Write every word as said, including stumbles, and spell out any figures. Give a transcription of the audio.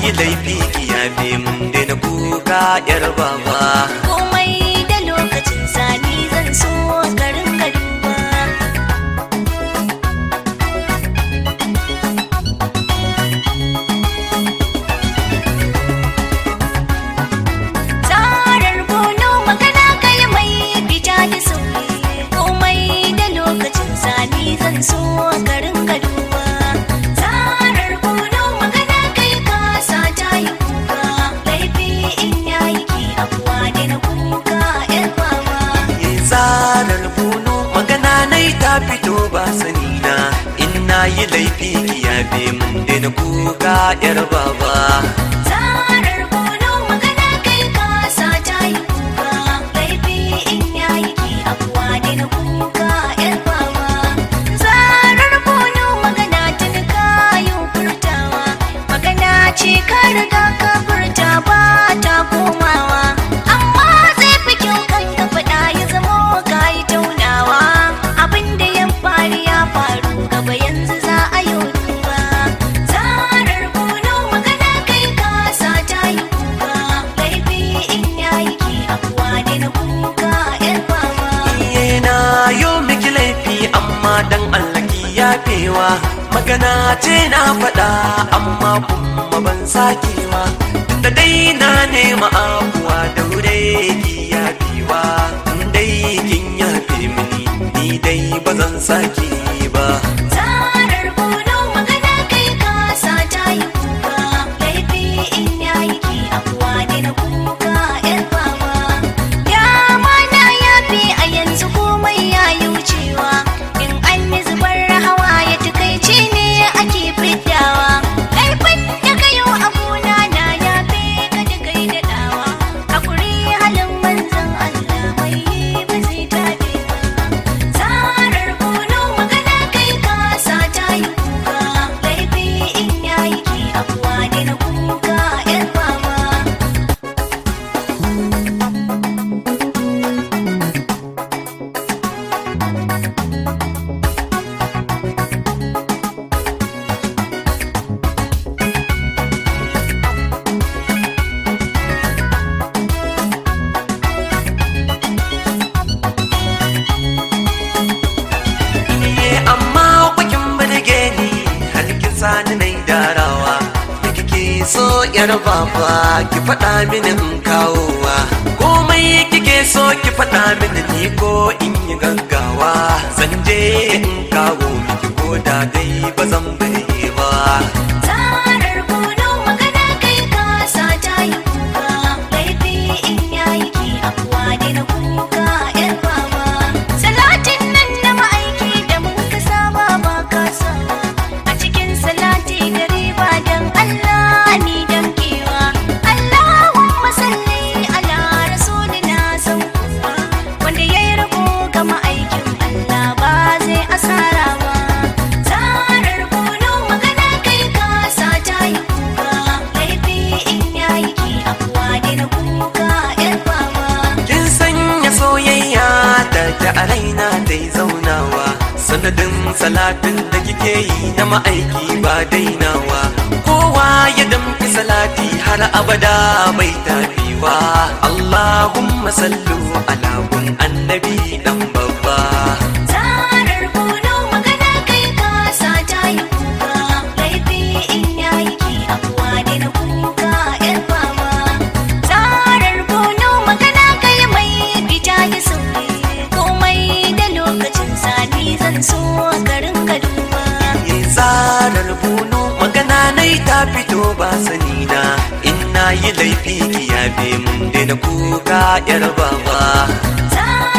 yi laifi ki yafe mun daina kuka yar baba. Komai da lokacin sani zan so garin garuwa. Tsarar bono magana kai mai fita da sauyi. Komai da lokacin sani zan so garin garuwa. Tsarar bono magana kai kasa ta yi kuka. Laifi in yayi ki abuwa ne na kuka yar baba. Tsarar bono magana nai ta fito ba sani na, in na yi laifi ki yafe mun daina kuka yar baba. Tsarar bono magana kai kasa ta yi kuka. Laifi in yayi ki abuwa ne na kuka yar baba. Tsarar bono magana tun kayo furtawa. Magana ce ka riga ka furta ba ta komawa. Amma zai fi kyau kan ka faɗa ya zamo ka yi taunawa. Abin da ya faru ya faru gaba yanzu za a yi duba. Tsarar bono magana kai kasa ta yi kuka. Laifi in yayi ki abuwa ne na kuka yar baba. Iye na yo miki laifi amma dan Allah ki yafewa. Magana ce na faɗa amma kuma ban sakewa. Da dai na nema abuwa da wure ki yafewa. Dai kin yafe mini ni dai ba zan sake ba. Tsarar bono magana kai kasa ta yi kuka. Laifi in yayi ki abuwa ne na kuka yar baba. Ya mana yafi a yanzu komai ya yi wucewa. In an yi zubar hawa ya takaici ne ake fiddawa. Laifin da kayo abuna na yafe ka da kai daɗawa. Hakuri halin manzon Allah mai yi ba zai taɓe ba. Tsarar bono magana kai kasa ta yi kuka. Laifi in yayi ki abuwa ne na kuka yar baba. Iye amma kwakin birge ni har kin sani nai darawa. Da kike so yar baba ki faɗa mini in kawowa. Komai kike so ki faɗa mini ni ko in yi gaggawa. Zan je in kawo miki ko da dai ba zan bari ba. Tsarar bono magana kai kasa ta yi kuka. Laifi in yayi ki abuwa ne na kuka yar baba. Salatin nan na ma'aiki da mun ka saba ba kasawa. A cikin salati da riba dan Allah ni damkewa. Allahumma salli ala rasulina san kuwa. Wanda yayi rabo ga ma'aikin Allah ba zai asara ba. Tsarar bono magana kai kasa ta yi kuka. Laifi in yayi ki abuwa ne na kuka yar baba. Kin sanya soyayya da ta a raina dai zaunawa. Sanadin salatin da kike yi na ma'aiki ba dainawa. Kowa ya damfi salati har abada bai tafiwa. Allahumma sallu ala gun annabi dan babba. Tsarar bono magana kai kasa ta yi kuka. Laifi in yayi ki abuwa ne na kuka yar baba. Tsarar bono magana kai mai fita da sauyi. Komai da lokacin sani zan so garin garuwa. Ye tsarar bono magana nai ta fito ba sani na, in na yi laifi ki yafe mun daina kuka yar baba. Tsarar